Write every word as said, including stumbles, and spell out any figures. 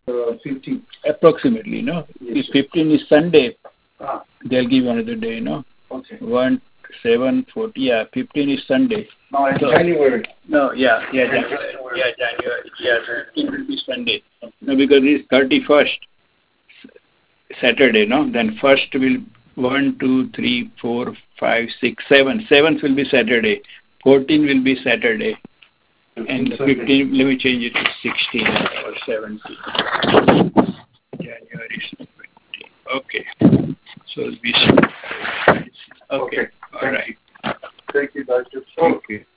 uh, fifteen. Approximately, no? Yes, If fifteen is Sunday, ah, they'll give another day, no? okay. one, seven, forty, yeah, fifteen is Sunday. No, in So, January. no, yeah, yeah, January, yeah, January, yeah, fifteen will be Sunday. No, because it's thirty-first, Saturday, no? Then first will one, two, three, four, five, six, seven. Seventh will be Saturday. fourteen will be Saturday. And fifteen, let me change it to sixteen or seventeen. January seventeen. Okay. So it'll be okay. Okay. All right. Thank you, Doctor. Thank you.